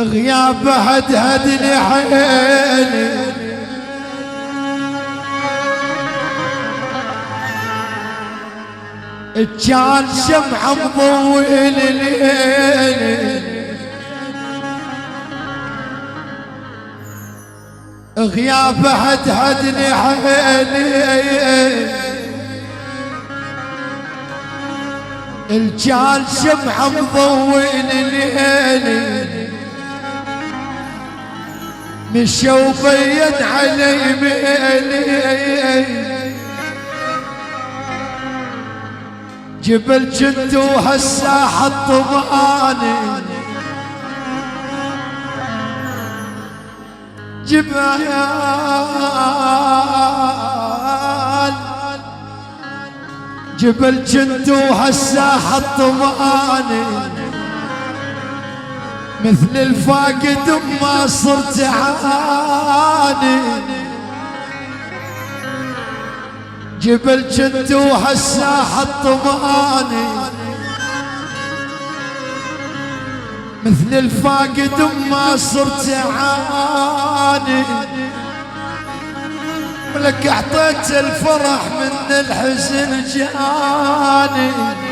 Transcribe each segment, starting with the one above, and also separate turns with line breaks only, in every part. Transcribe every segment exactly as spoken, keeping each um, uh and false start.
غياب هدهد لي عيني كان شمعة مضوي ليلي غياب هدهد لي عيني الجال شمعة مضوي ليلي مشى وبين علي ميلي جبل جد وهالساحة الطماني جبال جبل جد وهالساحة الطماني مثل الفاقد ما صرت عاني جبل جد وهالساحة الطماني مثل الفاقد ما صرت عاني ولك اعطيت الفرح من الحزن جاني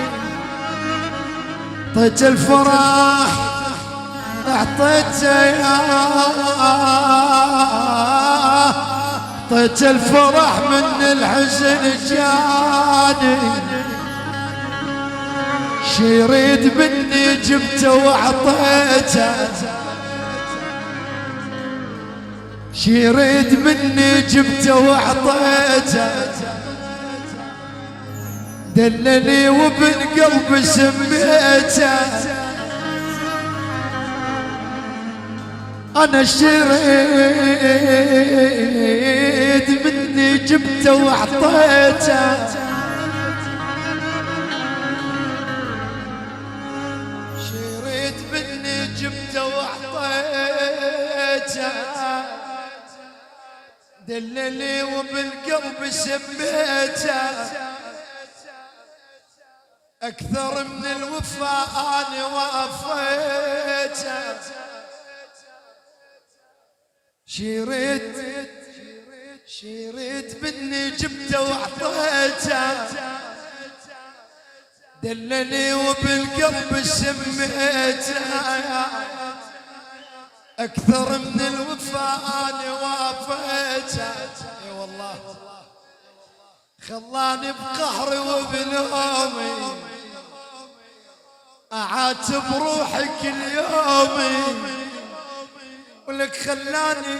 اعطيت الفرح اعطيت اعطيت الفرح من الحزن جاني شي يريد مني جبته واعطيته شي يريد مني جبته واعطيته دلني وبن قلبي سميته انا شريد مني جبته واعطيته شريد مني جبته واعطيته دلني وبالقلب سميته اكثر من الوفاء انا وفيته شريت شريت مني جبته واعطيته دلني وبالقلب سميته اكثر من الوفاء انا وافيته اي والله خلاني بقهري وبلومي اعاتب روحي كل يومي ولك خلاني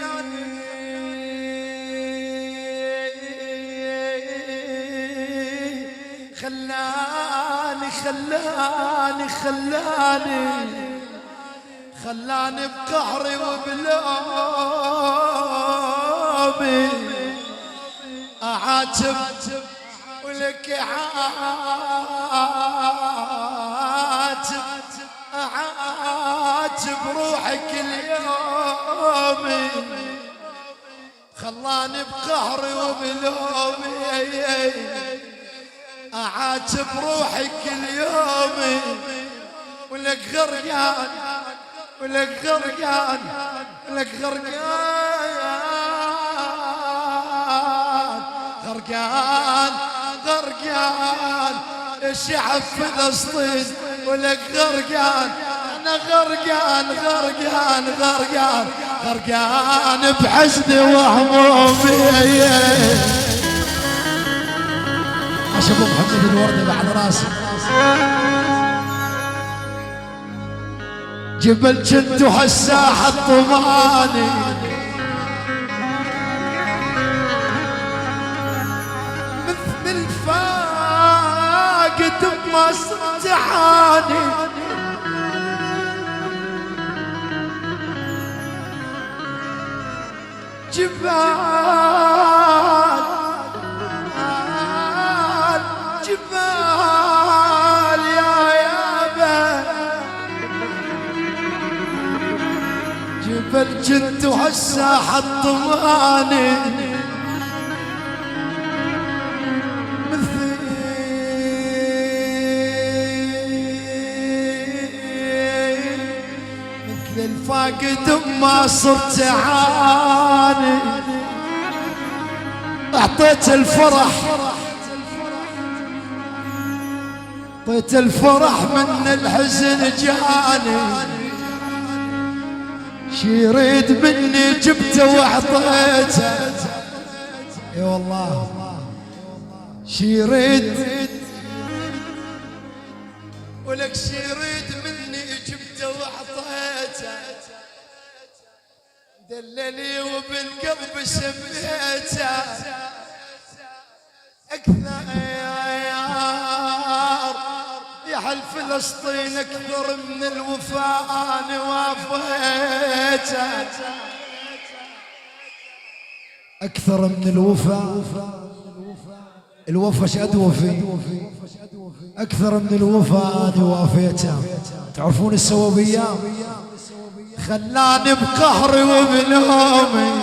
خلاني خلاني خلاني خلاني بقهري وبلومي اعاتب ولك اعاتب اعاتب روحي كل يومي خلاني بقهري وبلومي اعاتب روحي كل يومي ولك غرقان ولك غرقان ولك غرقان غرقان غرقان الشعب فلسطين ولك غرقان انا غرقان غرقان غرقان غرقان بحزني وهمومي عشان ابو محمد الوردي بعد راسي جبل جد وهالساحة الطماني مثل الفاقد ما صرت عاني جبال جبال يا يابا جبل جد وهالساحة الطماني مثل مثل فاقد ما صرت اعاني، اعطيت الفرح اعطيت الفرح من الحزن جاني، شي يريد مني جبته واعطيته، اي والله شي يريد ولك شي يريد مني جبته واعطيته، دللي وبالقلب سميته اكثر يا حل فلسطين اكثر من الوفاء انا وافيته، اكثر من الوفاء. الوفا شاد وفي اكثر من الوفاء انا وافيته. تعرفون السوابيه؟ خلاني بقهري وبلومي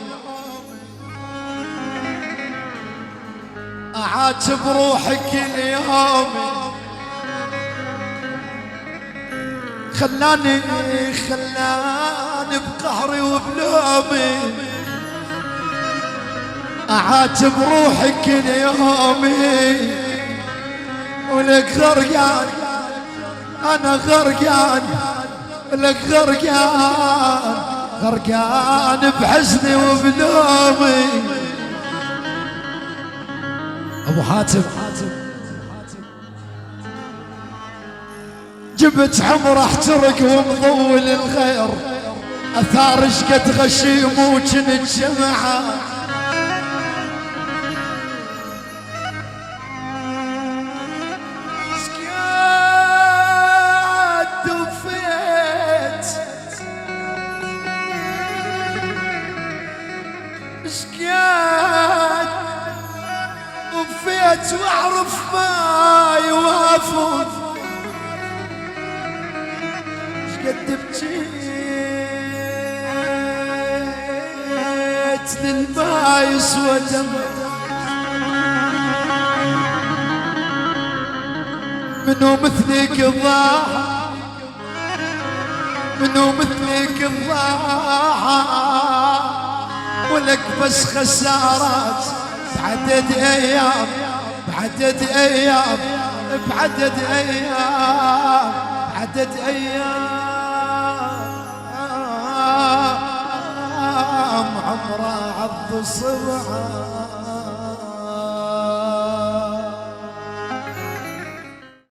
اعاتب روحي كل يوم، خلاني خلاني بقهري وبلومي اعاتب روحي كل يومي، ولك غرقان انا غرقان، لك غرقان غرقان بحزني وبلومي. ابو حاتم جبت عمر احترق ومضول الغير، اثار شقد غشيم وجنت جمعه، سكات وفيت سكات وفيت واعرف ما يوافون، قد بجيت للما يسوى دمع، منو مثلك الضاع منو مثلك الضاع، ولك بس خسارات بعدد ايام بعدد ايام بعدد ايام بعدد ايام عمره عض صبعه.